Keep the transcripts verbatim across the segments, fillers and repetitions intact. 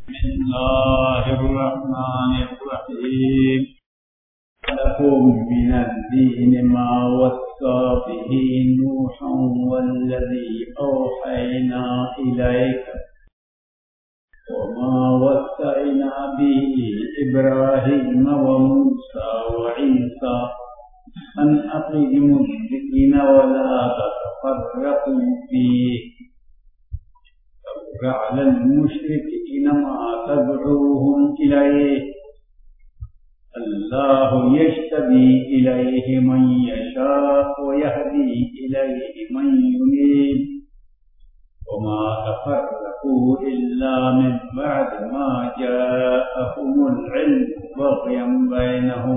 بسم الله الرحمن الرحيم. لكم من الدين ما وصى به نوحا والذي أوحينا إليك وما وصينا به إبراهيم وموسى وعيسى أن أقيموا الدين ولا تتفرقوا فيه على المشركين ما تدعوهم إليه الله يجتبي إليه من يشاء ويهدي إليه من ينيب وما تفرقوا إلا من بعد ما جاءهم العلم بغيا بينهم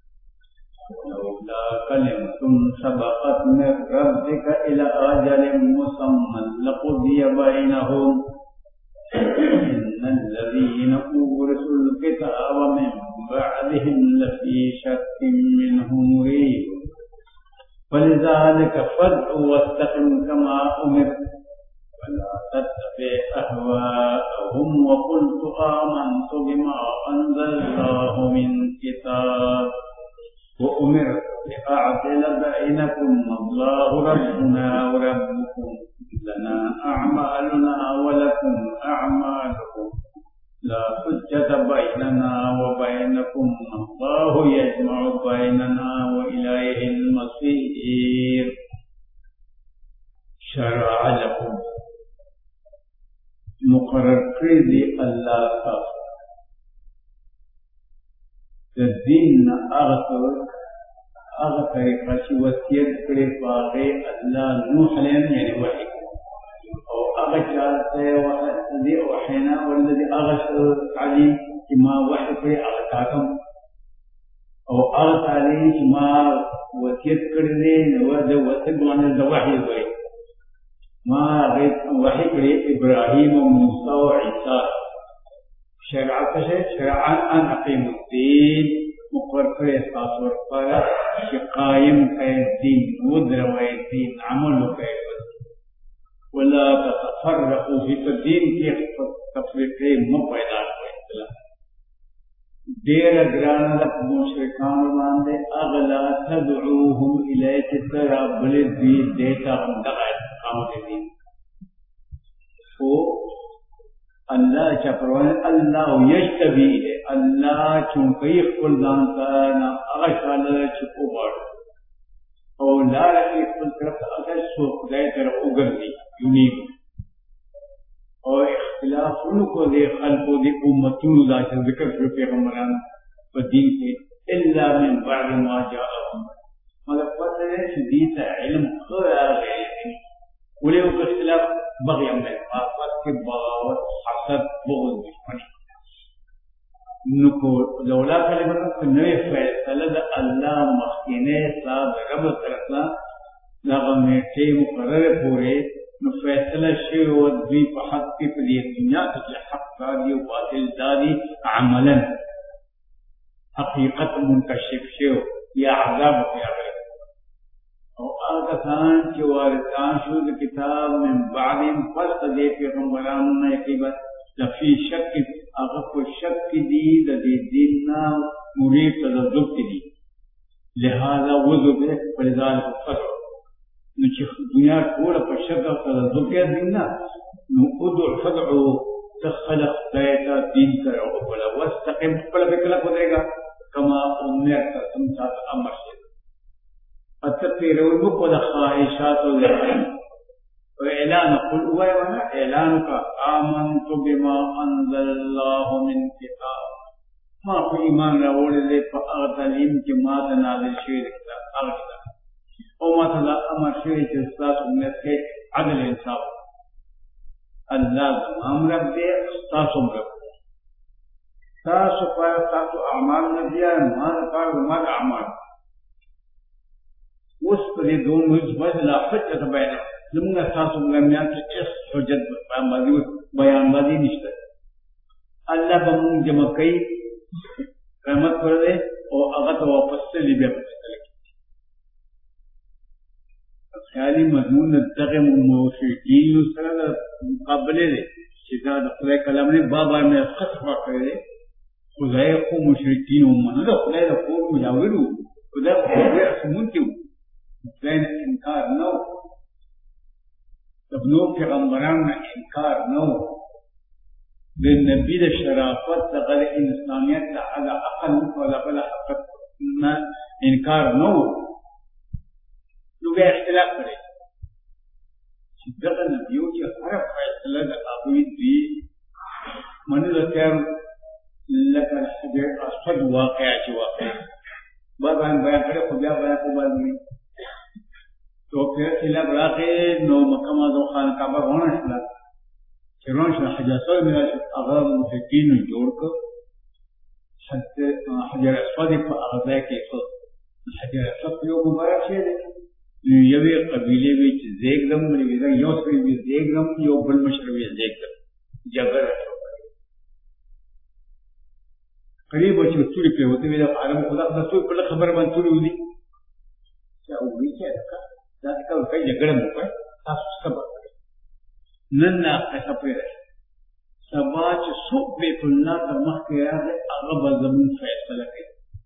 ولولا كلمة سبقت من ربك إلى أجل مسمى لقضي بينهم إن الذين أورثوا الكتاب من بعدهم لفي شك منه مريب فلذلك فادع واستقم كما أمرت ولا تتبع أهواءهم وقل آمنت بما أنزل الله من كتاب وأمرت لأعدل بينكم الله ربنا وربكم لنا أعمالنا ولكم أعمالكم لا حجة بيننا وبينكم الله يجمع بيننا وإليه المصير. شرع لكم مقرر کردی اللہ تعالی الدین اغطر اغطر قشی وسیعت کرے پاقے اللہ نوح لین یعنی وحی او اغشارتے وحی وحینا والذی اغشار تعلیم ما وحی کرے اغتاکم او اغتالین ما وسیعت کردے نوز وسیعت وحی وحی ما وحی کرے ابراہیم و موسیٰ و عیسیٰ شرعت ہے شرعان ان اقیم الدین مقرر احساس ورقایا کہ قائم ہے دین مدر و دین عمل ہے ولا تتفرقوا فی الدین کی تفریقے مپیدا ہوئے دیر گرانا لک مشرکان باندے اغلا تدعوهم الیک ترا بلد دی دیتا ہم دقائد قامت دین وہ اللہ چا پروانے اللہ یجتبی ہے اللہ چونکہ اخبر دانتا نا اغشال چکو بارو او لا رکی اخبر طرف اگر سوک دائے طرف اگر دی یونیب او اختلاف انکو دے خلقو دے امتون دا چا ذکر پر پیغمبران و دین کے الا من بعد ما جاءهم مطلب پتہ ہے شدیتا علم خیر آگئے ولی اوک اختلاف بغیم میں آفت کے بغاوت حسد بغض دشمنی نکو لولا کلمت نوی فیصلہ دا اللہ مخینے صاحب رب طرفنا لغا میٹے مقرر پورے نو فیصلہ شیو دوی پا حق کی پلی دنیا تکی حق دادی و باطل دادی عملا حقیقت منکشف شیو یا عذاب کی آگئے اور آگتان کے وارثان شد کتاب من بعدیم پس دے پیغمبراننا یقیبت لفی شک اغف شک دی دی دیننا مرید تذبت دی لہذا وضو بے فلذالک فتح نچی دنیا کولا پر شک تذبت دیننا نو ادعو فتحو تخلق دیتا دین کرو بلا واستقیم بلا بکلا کو دے گا کما امرتا سمسات امر شد اتتیرون مقود خواہشات و ذہن و اعلان قل اوائے وانا اعلانکا آمنت بما انزل اللہ من کتاب ما کو ایمان راوڑ دے پا اغتالیم کی مات نازل شوید کتاب اغتال او مات اللہ امر شوید چستاس امت کے عدل انصاف اللہ زمام رب دے استاسم رب دے تاسو پایا تاسو اعمال ندیا مال پایا مال اعمال اس پر یہ دون مجھوز لا حجت بینا زمانہ ساسو مگمیان سے اس حجت بیان بادی نشتر اللہ بمون جمع کئی رحمت کر دے اور اغت واپس سے لی بیا پسکر لکی خیالی مضمون دغم موشیقین سرد مقابلے دے چې دا د خدای کلام نه بابا مې خطبه کړی خدای خو مشرکین ومنه د خدای د قوم مجاور وو خدای خو رسمونکي وو خدای نه انکار نه وو د بنو پیغمبرانو نه انکار نه وو د نبي د شرافت دغه د انسانیت د هغه عقل او دغه د حقیقت نه انکار نه وو نو بیا اختلاف کړی چې دغه نبیو چې هره فیصله د هغوی دوی منلو تیار لکه الحجر الاسود واقعه چې واقع بعض بیان کړی خو بیا بیان کو باندې تو پھر خلاف راغی نو مکه معظم خان کعبه روانه شوه چې روان شوه حجر اسود مې راشي هغه مشرکینو جوړ کړ حجر اسود په هغه ځای کې ښه حجر اسود یو مبارک شی دی یوې قبیلې وی چې زیږدم بلې یو سړی وی زیږدم یو بل مشر وی زیږدم جګړه قریب چې ټولې په وته وی د عالم خدا د ټول په خبر باندې ټول ودی چې او وی چې دا دا کله په جګړه مو په تاسو سبا نن نه څه پېره سبا چې څوک به په الله د مخ کې راځي هغه به زمون فیصله کوي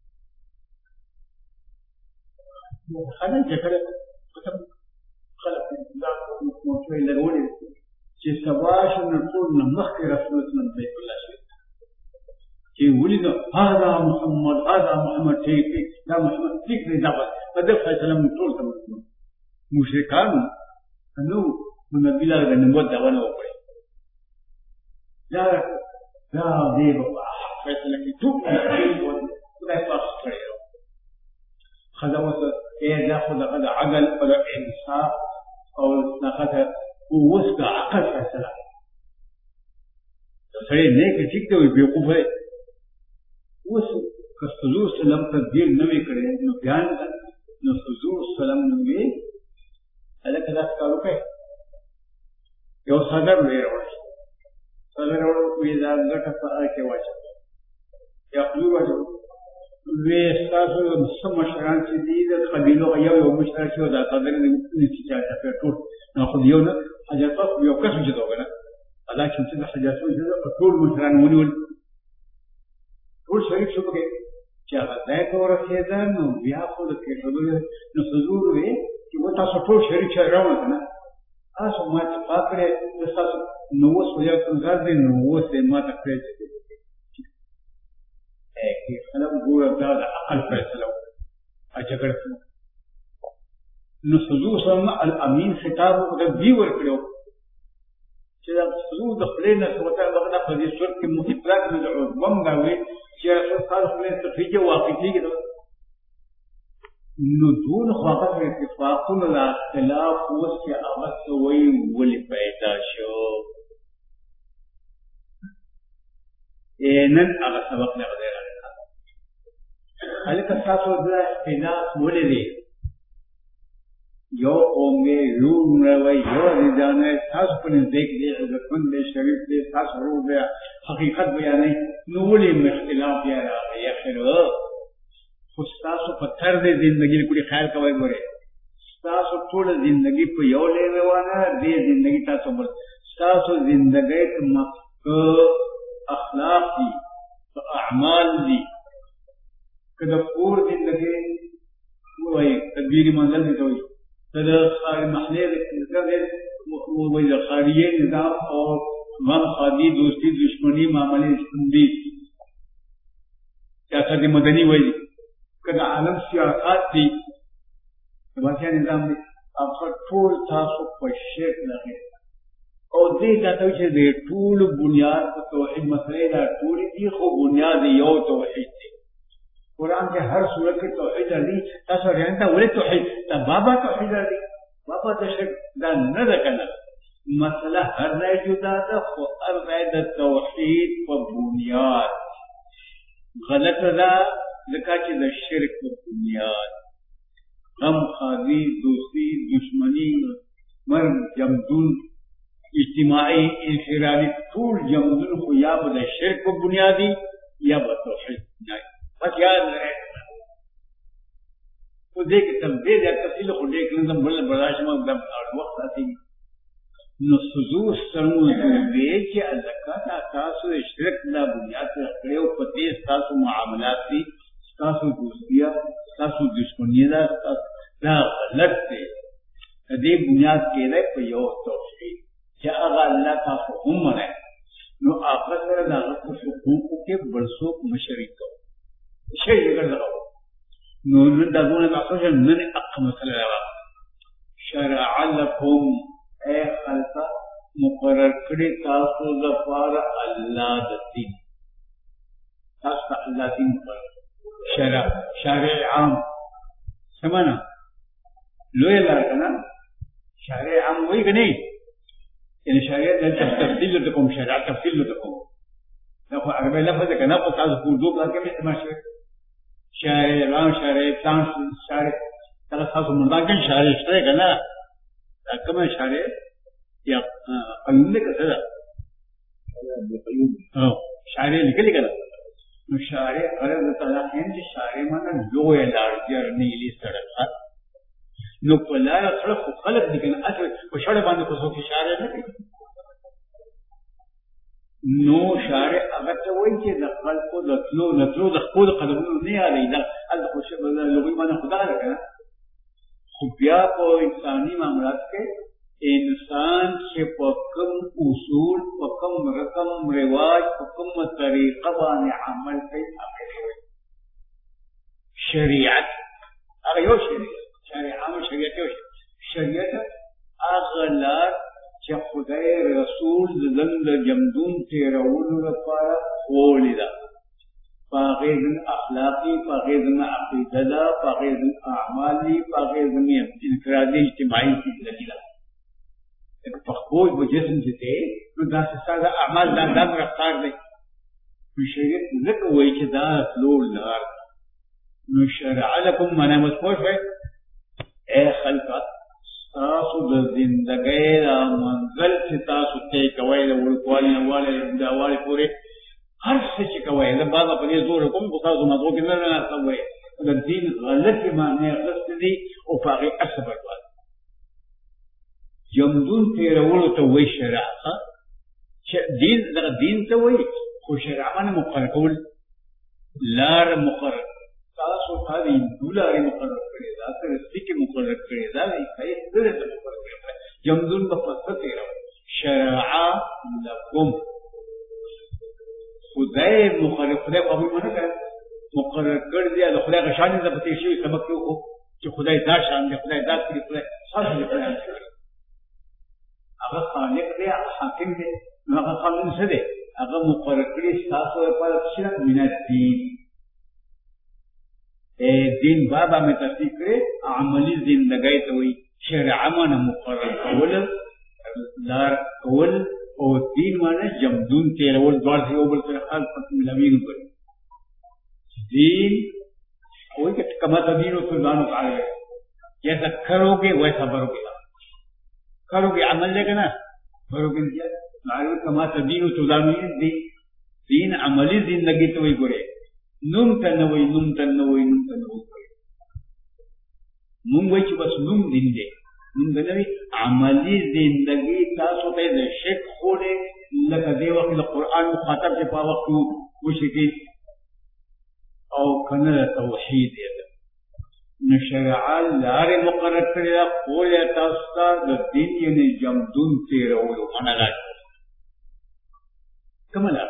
خلک جګړه ختم خلک دا موټر لګولې چې سبا شنو ټول نه مخ کې رسول الله بیت الله شي چې ولید هاذا محمد هاذا محمد ټیک دا محمد ټیک دی دا په دې فیصله مو ټول ته مشرکان نو نبی له نبوت دا ونه وکړي دا دا دې په فیصله کې ټول خدای پاک کړی خدمت اے دا خدا قد عقل او انصاف او نقطه ووسط عقل فیصله سړی نه کې ټیک دی بیوقوف دی اوس که حضور سلام تدبیر نه وی کړی نو بیان نو حضور سلام نو وی الکه دا کارو کوي یو صدر وی راوړي صدر وی دا ګټه په کې واچو یا حضور واچو وی تاسو سم مشران چې دي د قبیلو یو یو مشر شو دا صدر نه چې چاته په ټول نو خو یو نه حاجت یو کس چې دا وګنه ادا چې د حاجت په ټول مشران ونیول ټول شریک شو پکې چې هغه ځای ته ورسېده نو بیا خو د کېدلو نو حضور وی چې و تاسو ټول شریک شئ راوړل کنه تاسو ما ته پاکړې تاسو نو اوس یو څنګه دې نو اوس ما ته کړی کہ خلق گور ابداد عقل فیصلہ اجگر نو حضور صلی اللہ الامین خطاب دا بھی ورکڑو چیزا حضور دا خلینا سوتا بغنا خزی صورت کی محبرات میں دعوت وم داوی چیزا رسول خالص خلینا تفریجہ واقعی تھی گا نو دون خواقت میں اتفاقون لا اختلاف اس کے آمد سوئی ولی پیدا شو اینن اغا سبق نے غدیر هلکه تاسو د اختلاف ولري یو قومي یو نووي یو ځانه تاسو په دې کې د عزتمن د شریف د تاسو ورو بیا حقیقت بیانې نو ولې اختلاف یا راغی خلو خو تاسو په تر دې ژوندۍ کولی خیال کوي ګوره تاسو ټول ژوندۍ په یو لې روانه دې ژوندۍ تاسو بل تاسو ژوندۍ ته اخلاق دي اعمال دي کدا پور زندگی وای تدبیر منزل دی توي کدا خار محله کدا وای د خاریه نظام او من خادي دوستی دشمنی معاملې سندي سیاست مدني وای کدا عالم سیاست دی واقعي نظام دی اپ ټول تاسو په شیخ نه او دې دا ته چې د ټول بنیاد په توحید مسله دا ټول دي خو بنیاد یو توحید دی قرآن کے ہر سورت کی توحید دی تاسو رہنتا ولې توحید تا بابا توحید دی بابا ته شرک دا نه ده کنه مسله هر ځای جدا ده خو هر ځای د توحید په بنیاد غلط ده ځکه چې د شرک په بنیاد غم خادي دوستی دشمنی مرګ جمدون اجتماعی انفرادی ټول جمدون خو یا به د شرک په بنیادی یا به توحید بنیادی بس یاد رہے تو دیکھ تم دے دیا تفصیل کو دیکھ لیں تم بڑے برداشت میں دم وقت آتی نو حضور صلی الله علیه وسلم چې زکات تاسو شرک لا بنیاد کړو په دې تاسو معاملات دي تاسو دوستیا تاسو دشمنی دا دا غلط دی دې بنیاد کې نه په یو توحید چې هغه الله تاسو هم نه نو هغه سره دا په حقوق کې برسوک مشرک شي ګرځاو نو نن دا ونه تاسو نن اقم مثلا شرع لكم اے خلقا مقرر کړي تاسو لپاره الله د دین تاسو الله دین شرع شرع عام سمانا لوی لار کنه شرع عام وایي کني ان شرع د تفصیل د کوم شرع تفصیل د کوم دا خو عربی لفظ کنه په تاسو په دوه بلکې مې استعمال شوی شرع عام شرع تاسو شرع تاسو مونږه شرع شته کنه دا کومه شرع یا قیوم نے کہا تھا شاعر نکل گیا نو شاعر عرب تعالیٰ ہیں جو شاعر مانا لوے لارجر نیلی سڑک نو پلار سڑک خلق نکل اصل وہ شڑ باندھے کو سوکی شاعر نہیں نو شاعر اگر تو وہی کہ دخل کو دخلو نتلو دخل قدمونو نہیں آ رہی دا ال خوش لوگی مانا خدا لگا خبیا کو انسانی معاملات کے انسان سے پکم اصول پکم رقم رواج پکم طریقہ بانے عمل سے شریعت اگر یو شریعت شریعت عام شریعت یو شریعت اغلار چا خدای رسول دند جمدون تیرون لپارا خولی دا پاغیزن اخلاقی پاغیزن عقیدہ دا پاغیزن اعمالی پاغیزن انفرادی اجتماعی کی لگی دا فخبوج و جسم جتے نو دا سسادہ اعمال دا دا مرفتار دے نو شریعت ذکر ہوئی چھ دا سلول لار نو شرع لکم منا مذکور ہے اے خلقہ تاسو د زندگی دا منزل چھ تاسو تے کوئی دا ورکوالی نوالی داوالی پورے ہر سے چھ کوئی دا بازا پنی زور کم تاسو مدعو کی نرنا سوئے دا دین غلط معنی غلط دی او پاقی اصبر بات جمدون تیرولو تا وی شرع دین دا دین تا وی خو شرع مانا مقرر کول لار مقرر تاسو تا دی دولاری مقرر کرے دا ترستی کے مقرر کرے دا ایسائی درد مقرر کرے جمدون بفصل تیرولو شرع لکم خدای مقرر خدای قبول مانا کرے مقرر کر دیا دا خدای غشانی دا بتیشوی سبق کیوں ہو چی خدای دا شان دے خدای دا کری خدای خاص دے خدای دا اگر خالق دے حاکم دے اگر قانون سے دے اگر مقرر کری ساس و پر شرک من الدین اے دین بابا میں تصدیق کرے عملی زندگی توئی شرع مانا مقرر کول لار کول اور دین مانا جمدون تیرول دوار سے اوبر سے خال پت ملامین پر دین کوئی کہ کما تدین و سلطان تعالی جیسا کرو گے ویسا برو گے کرو گے عمل لے گا نا کرو گے معلوم کما تدین و سلطان دی دین عملی زندگی تو ہی گرے نم تنوی نم تنوی نم تنوی نم وی چی بس نم دین دے نم تنوی عملی زندگی تاسو تے دے شک خولے لکا دے وقت قرآن مخاطب سے پا وقت مشرکی او کنر توحید ہے نشرع لار مقرر کرے قول تاستا دا دین یعنی جمدون تیرولو مانا لاج کمالا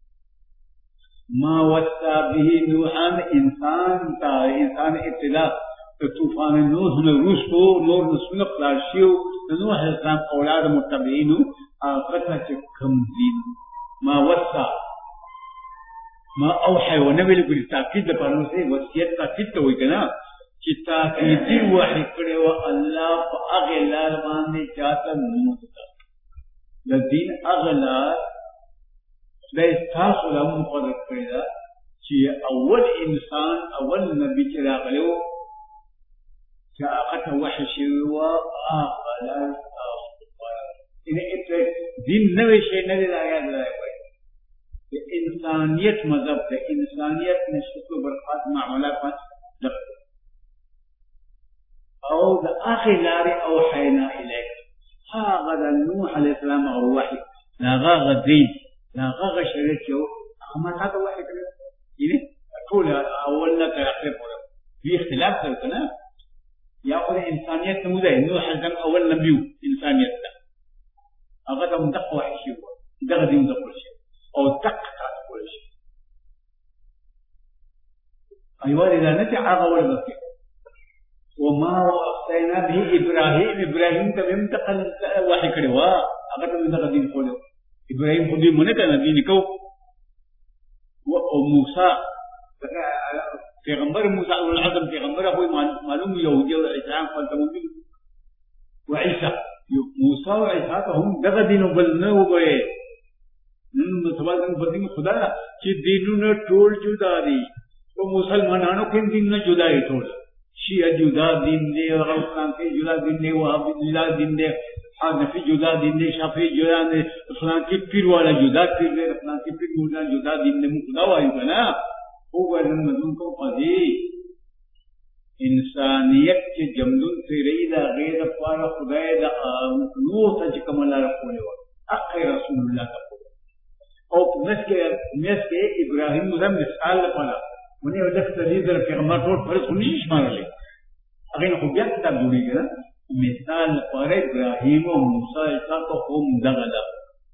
ما وسا به نوحان انسان تا انسان ابتدا طوفان نوح نروسو نور نسنق لاشیو نوح السلام اولاد متبعینو آقتا چکم دین ما وسا ما اوحی و نبی لکلی تاکید پانو سے وسیعت تاکید تو ہوئی کنا چی تاکیدی وحی کرے و اللہ پا اغلال ماندے چاہتا نموتا لدین اغلال دا استاسو دا مقرر کرے دا چی اول انسان اول نبی چرا غلیو چا اقتا وحی شروع اغلال انہیں اتنے دین نوے شے نوے دا آیات دا آئے انسانیت مذہب ہے انسانیت نشکل برخات معاملات پانچ دخل او دا آخی لاری اوحینا الیک هذا نوح عليه السلام او وحي لا غا دين لا غا شريك يو ما هذا وحي كده يعني طول اول لك اخر في اختلاف كده ياخذ انسانيت نموذج نوح كان اول نبي انسانيت ده هذا مدق وحي شيء ده دين ده كل شيء او تقطع كل شيء ايوه اذا نتي اغول بك وما وصينا به ابراهيم ابراهيم تمام تقل وحي كده هغه من دغه دین کولو ابراهيم خو دې مونږ ته دین کو او موسی پیغمبر موسی او العظم پیغمبر خو معلوم يهودي او اسلام فلتمون وعيسى موسی او عيسى هم دغه دین بل نه وګي نن سوال په دې خدا چې دینونه ټول جدا دي او مسلمانانو کې دین نه جدا دي ټول شیعہ جدا دین دے غوثان کے جدا دین دے وہابی جدا دین دے حنفی جدا دین دے شافعی جدا دے فلان کی پیر والا جدا پیر دے فلان کی پیر مولا جدا دین دے مقدا وایو کنا او ورن مدون کو پدی انسانیت کے جمدون تیری دا غیر پارا خدای دا نور تا چکمالا رکھونے وا اقی رسول اللہ کا او مس کے مس کے ابراہیم مزم مثال پڑا انہیں وجہ سے تجیز در پیغمبر طور پر سنیش مارا لے اگر خوبیت کتاب جوڑی گا مثال پر ابراہیم و موسیٰ ایسا تو خوم دغلا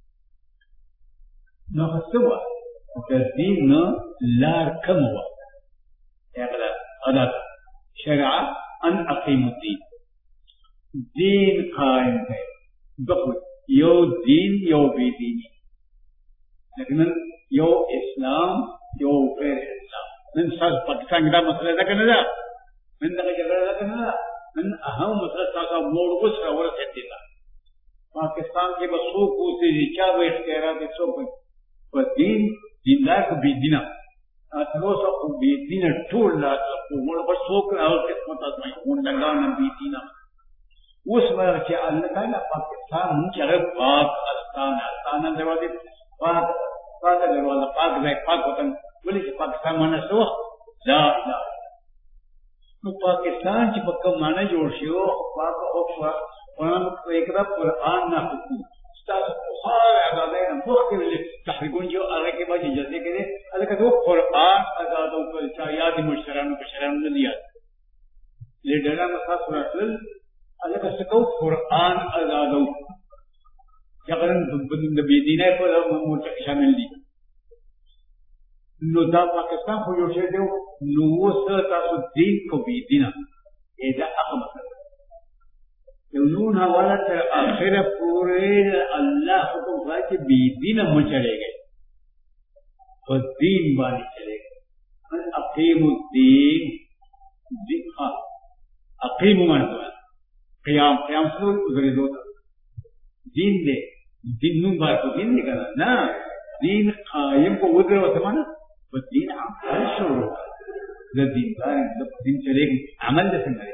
نخصوا تردین لار کم ہوا اغلا غلط شرع ان اقیم الدین دین قائم ہے بخود یو دین یو بی دینی لیکن یو اسلام یو غیر اسلام من ساز پاکستان کی دا مسئلہ دا کنه دا من دا جگڑا دا کنه دا من اہم مسئلہ سازا موڑ گس را ورسے دیتا پاکستان کے بسوک ہوتے دی چاو اختیارات سوک و دین دیندار کو بی دینا اتروسا کو بی دینا ٹول لا کو موڑ بسوک راول قسمت آزمائی خون دنگانا بی دینا اس وقت چی اللہ تعالیٰ پاکستان ہوں چی اگر پاک استان استان دروازے پاک پاک دروازہ پاک زائے پاک وطن بولے کہ پاکستان مانا سو لا الہ تو پاکستان چی پکا مانا جوڑ شیو پاک اوپا قرآن ایک دا قرآن نا حکوم ستاس بخار اگادہ ہے مخیر لئے تحریکون جو آگے کے بعد جلدے کرے اللہ کہتا وہ قرآن اگادہ اوپر چاہیات مشتران کشران نلیات لئے ڈرہ مساس رسل اللہ کہتا سکو قرآن اگادہ جگرن نبی دینہ پر مرچک شامل دی نو دا پاکستان خو جوړ شوی دی نو اوس تاسو دین کو بی دینا دا هغه مسله یو نون حواله تر اخره پورې الله حکم کوي چې بی دینا مو چلےږي او دین باندې چلےږي من اقیم الدین ذکر اقیم معنی قیام قیام سره گزارې دوه دین دې دین نو باندې دین نه کنه نه دین قائم کو ودر وتمنه والدين عمل شروع الدين دار الدين چلے گی عمل جیسے کرے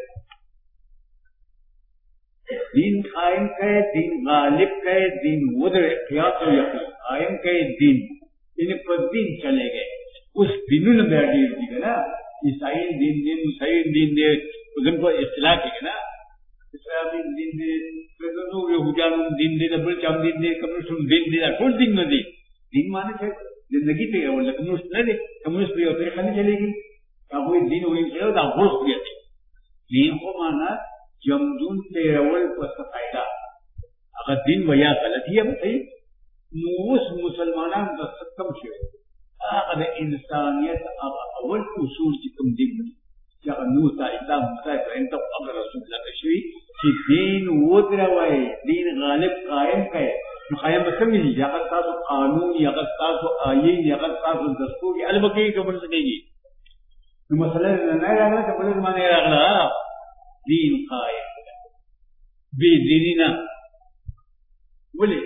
دین قائم کرے دین غالب کرے دین ودر قیاس و یقین قائم کرے دین ان پر دین چلے گئے اس دینوں نے بیٹھی دی گنا عیسائی دین دین عیسائی دین دے ان کو اصلاح کی گنا اسلامی دین دے پردنو یہودیان دین دے بل چام دین دے کمیونسٹ دین دے کل دین نہ دی دین مانے سے زندگی پہ اور کمیونسٹ نہ دے کمیونسٹ پہ طریقہ نہیں چلے گی کوئی دین ہوئی چلے دا غلط بھی ہے دین کو مانا جمدون تیرول پس فائدہ اگر دین ویا غلطی ہے بتائی موس مسلمانان دا ستم شوئے اگر انسانیت اول اصول چکم دین جاگا نوسا اسلام موسیٰ ابراہیم تب اگر رسول اللہ کشوی کہ دین ودر وائے دین غالب قائم کئے قائم بسمی دی اگر تاسو قانون اگر تاسو آئین اگر تاسو دستور البکی کبر سکے گی تو مسئلہ نہیں رہا کہ بلد مانے رہا دین قائم بی دینینا بولے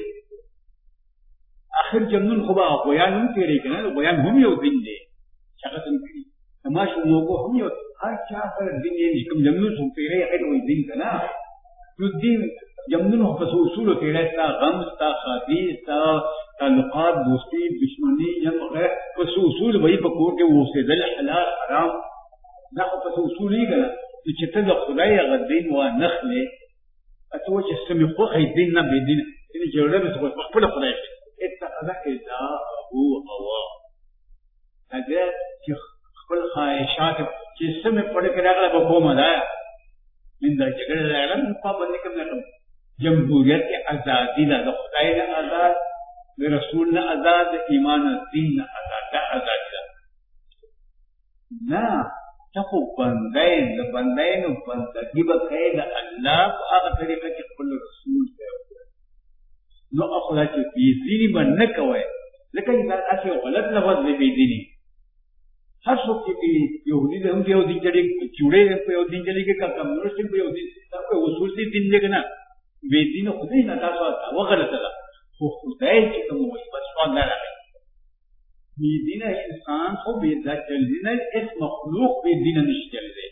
آخر جمنون خوبا غیان ہم تیرے کنا غیان ہم یو دین دے شخص انکری تماشو موقع ہم یو ہر چاہ پر دین دے کم جمنون سو تیرے اگر وی دین کنا تو دین جمنون ہو پس اصول تیرے تا غم تا خادیث تا تعلقات دوستی دشمنی جم غیر پس اصول وہی پکور کے وہ سے دل حلال حرام نہ پس اصول ہی کنا تو چتر خدای اگر دین و نخلے اتو چې سمې خوښې دین نه بې دینه دینه جوړه به څه خپله خدای شي اتخذ إلهه هواه هذا چې خپل خواهشات چې سمې پړه کې راغله به کومه ده من دا جګړه راغله نو پابندي کوم نه کوم جمهوریت کې ازادي ده د خدای نه آزاد د رسول نه آزاد د ایمان دین نه آزاد ده ازادي ده نه ته خو بندای د بندای نو بندګي به کوي د الله په هغه طریقه چې خپل رسول کوي نو اخلا چې بېدیني به نه کوئ لکه دا داسې غلط لفظ دی بېدیني هر څوک چې یهودي دی هم د یو دین جوړې جوړې په یو دین جوړې کې که کمونیسټ په یو دین دا په اصول دي دین دی که نه بېدینه خدای نه تاسو هغه غلطه ده خو خدای چې کوم وایي بس سوال نه راغی بېدینه انسان خو بې دا چلېدی نه هېڅ مخلوق بېدینه نشي چلېدی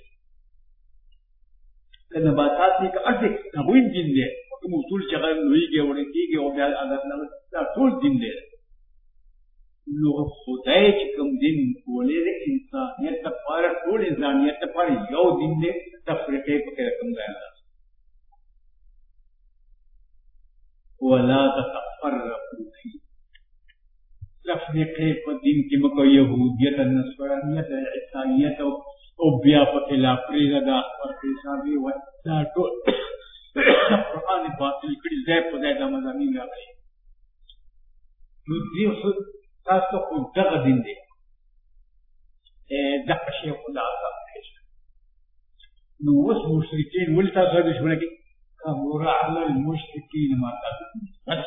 که نباتات دي که هر څه هغوی دین دی کوم اصول چې هغه لویږي وړه کېږي او بیا عادت نه دا ټول دین دی نو خدای چې کوم دین ولې د انسانیت لپاره ټول انسانیت لپاره یو دین دی تفریقې پکې رقم ځای نه ولا تتفرقوا فيه تفریقې په دین کې مکو یهودیت نصرانیت عیسایت او بیا پکې لا پرېږده دا خبر حسابي وایي دا ټول قرآن باطل کړي ځای په ځای دا مضامین راغلي نو دې خو تاسو خو دغه دین دی دغه شی خو دا اصل نو اوس مشرکین ولې تاسو سره دښمنه کوي کبر علی المشرکین ما تاسو بس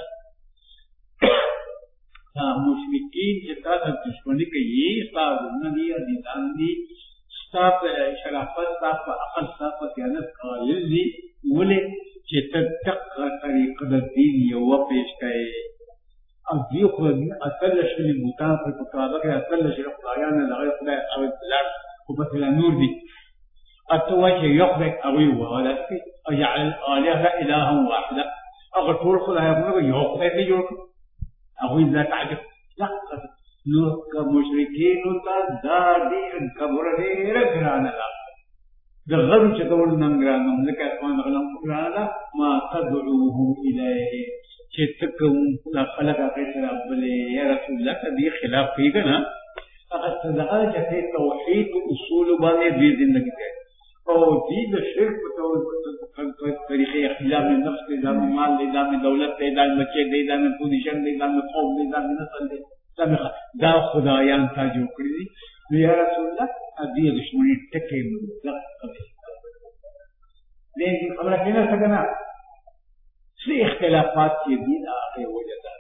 دا مشرکین چې تاسو دښمني کوي تاسو نه دي عزیزان دي تاسو شرافت تاسو عقل تاسو دیانت قائل دي ولې چې تدقه طریقه د دین یو پیش کوي او دی خو اصل شلی بوتان پر کتابه کې اصل شلی خدایان نه لغې خدای او لار خو په نور دي اته وجه يخبك او ولا او جعل الالهه الها واحده اغه ټول خدایانو یو خدای دی جوړ او اذا تعجب لا نو که مشرکین ته دا دي کبر ډېر ګرانه ده د غم چې کول نن ګرانه لکه اسمان غلم ګرانه ما تدعوه الیه چې تکم لا خلق هغه سره بلې یا رسول الله دې خلاف کوي کنه هغه صدقه چې توحید او اصول باندې دې زندگی کوي او دې د شرک په طریقې خلاف نفس دې د مال دې د دولت دې د بچي دې د پوزیشن دې د قوم دې د نسل دې دا خدایان تا جوړ کړی دي نو یا رسول الله دې دشمنی ټکې مطلق کوي دې خبره کینه څنګه نه څه اختلافات چې دي هغه وجه ده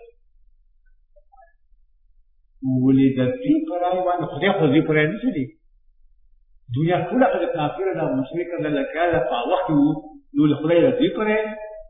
ولې د دې پرای باندې خدای خو دې پرای نه دي دنیا ټول هغه کافر ده مشرک ده لکه په وخت نو له خدای دې پرای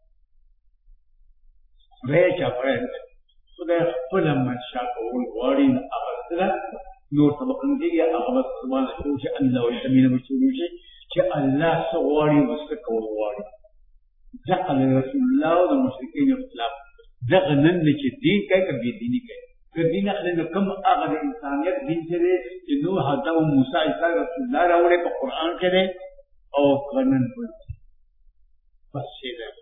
خدای چا پرای خدای خپل منشا کول غواړي هغه سره نور طبقن کېږي هغه بس سبحان الله چې الله وشمینه مسؤول شي چې الله څه غواړي وسه کول غواړي ځکه رسول الله او د مشرکین اختلاف دغه نن چې دین کوي که بې دیني کوي که دین اخلي نو کوم هغه د انسانیت دین چې دی چې نوح آدم او موسی عیسی رسول الله راوړی په قرآن کې دی او که نن بس شی دی